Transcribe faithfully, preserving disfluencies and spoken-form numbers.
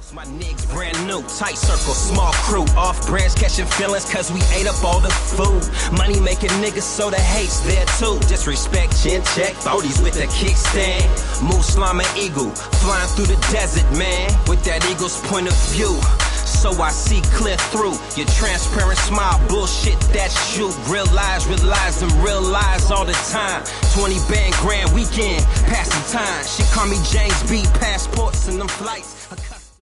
My niggas brand new, tight circle, small crew. Off brands catching feelings cause we ate up all the food. Money making niggas, so the hate's there too. Disrespect, chin check, forties with the kickstand. Muslim and eagle, flying through the desert, man. With that eagle's point of view, so I see clear through your transparent smile, bullshit, that's you. Real lies, real lies, and real lies all the time. twenty band grand weekend, passing time. She call me James B, passports and them flights.